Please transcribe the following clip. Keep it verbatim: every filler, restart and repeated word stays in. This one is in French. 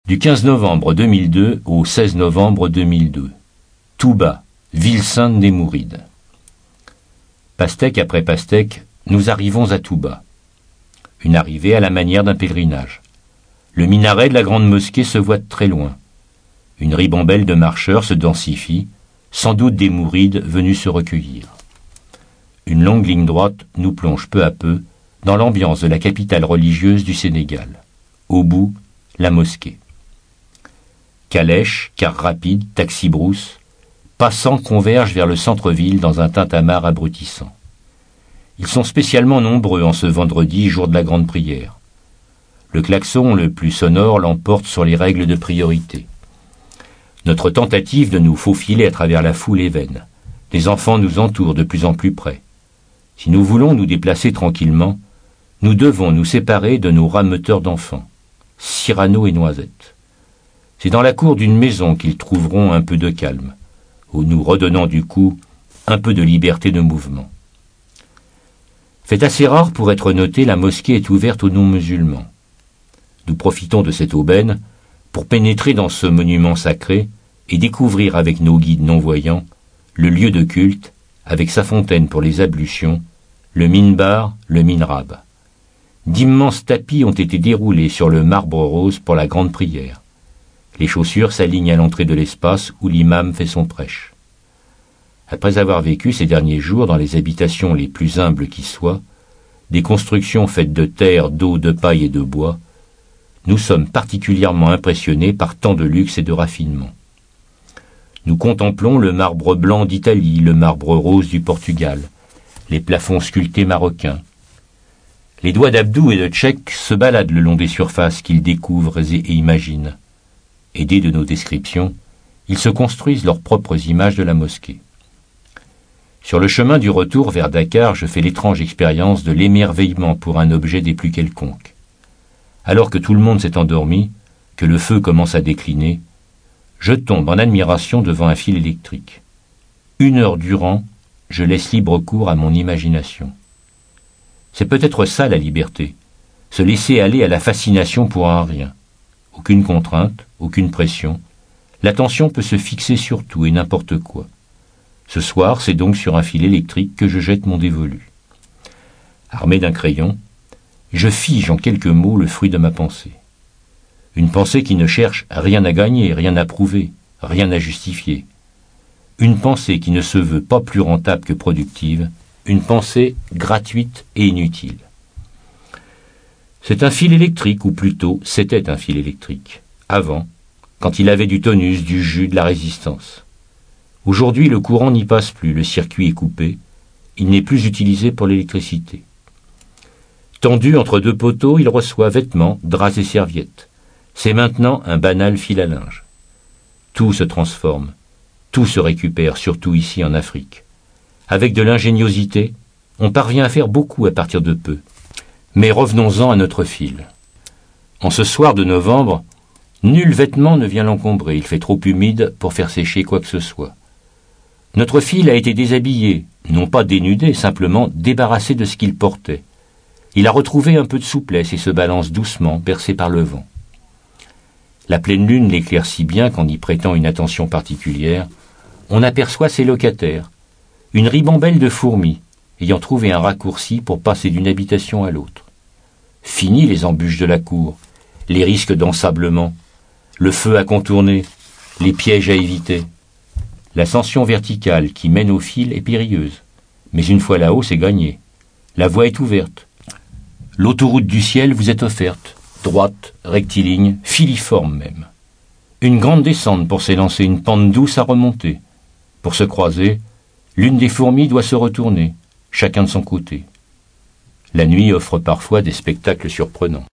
Du quinze novembre deux mille deux au seize novembre deux mille deux. Touba, ville sainte des Mourides. Pastèque après pastèque, nous arrivons à Touba. Une arrivée à la manière d'un pèlerinage. Le minaret de la grande mosquée se voit de très loin. Une ribambelle de marcheurs se densifie, sans doute des Mourides venus se recueillir. Une longue ligne droite nous plonge peu à peu dans l'ambiance de la capitale religieuse du Sénégal. Au bout, la mosquée. Calèches, cars rapides, taxis-brousses, passants convergent vers le centre-ville dans un tintamarre abrutissant. Ils sont spécialement nombreux en ce vendredi, jour de la grande prière. Le klaxon le plus sonore l'emporte sur les règles de priorité. Notre tentative de nous faufiler à travers la foule est vaine. Les enfants nous entourent de plus en plus près. Si nous voulons nous déplacer tranquillement, nous devons nous séparer de nos rameuteurs d'enfants, Cyrano et Noisette. C'est dans la cour d'une maison qu'ils trouveront un peu de calme, où nous redonnons du coup un peu de liberté de mouvement. Fait assez rare pour être noté, la mosquée est ouverte aux non-musulmans. Nous profitons de cette aubaine pour pénétrer dans ce monument sacré et découvrir avec nos guides non-voyants le lieu de culte, avec sa fontaine pour les ablutions, le minbar, le minrab. D'immenses tapis ont été déroulés sur le marbre rose pour la grande prière. Les chaussures s'alignent à l'entrée de l'espace où l'imam fait son prêche. Après avoir vécu ces derniers jours dans les habitations les plus humbles qui soient, des constructions faites de terre, d'eau, de paille et de bois, nous sommes particulièrement impressionnés par tant de luxe et de raffinement. Nous contemplons le marbre blanc d'Italie, le marbre rose du Portugal, les plafonds sculptés marocains. Les doigts d'Abdou et de Tchèque se baladent le long des surfaces qu'ils découvrent et, et imaginent. Aidés de nos descriptions, ils se construisent leurs propres images de la mosquée. Sur le chemin du retour vers Dakar, je fais l'étrange expérience de l'émerveillement pour un objet des plus quelconques. Alors que tout le monde s'est endormi, que le feu commence à décliner, je tombe en admiration devant un fil électrique. Une heure durant, je laisse libre cours à mon imagination. C'est peut-être ça la liberté, se laisser aller à la fascination pour un rien. Aucune contrainte, aucune pression. L'attention peut se fixer sur tout et n'importe quoi. Ce soir, c'est donc sur un fil électrique que je jette mon dévolu. Armé d'un crayon, je fige en quelques mots le fruit de ma pensée. Une pensée qui ne cherche rien à gagner, rien à prouver, rien à justifier. Une pensée qui ne se veut pas plus rentable que productive, une pensée gratuite et inutile. C'est un fil électrique, ou plutôt, c'était un fil électrique. Avant, quand il avait du tonus, du jus, de la résistance. Aujourd'hui, le courant n'y passe plus, le circuit est coupé, il n'est plus utilisé pour l'électricité. Tendu entre deux poteaux, il reçoit vêtements, draps et serviettes. C'est maintenant un banal fil à linge. Tout se transforme, tout se récupère, surtout ici en Afrique. Avec de l'ingéniosité, on parvient à faire beaucoup à partir de peu. Mais revenons-en à notre fil. En ce soir de novembre, nul vêtement ne vient l'encombrer, il fait trop humide pour faire sécher quoi que ce soit. Notre fil a été déshabillé, non pas dénudé, simplement débarrassé de ce qu'il portait. Il a retrouvé un peu de souplesse et se balance doucement, bercé par le vent. La pleine lune l'éclaire si bien qu'en y prêtant une attention particulière, on aperçoit ses locataires, une ribambelle de fourmis, ayant trouvé un raccourci pour passer d'une habitation à l'autre. Fini les embûches de la cour, les risques d'ensablement, le feu à contourner, les pièges à éviter. L'ascension verticale qui mène au fil est périlleuse, mais une fois là-haut, c'est gagné. La voie est ouverte. L'autoroute du ciel vous est offerte, droite, rectiligne, filiforme même. Une grande descente pour s'élancer, une pente douce à remonter. Pour se croiser, l'une des fourmis doit se retourner, chacun de son côté. La nuit offre parfois des spectacles surprenants.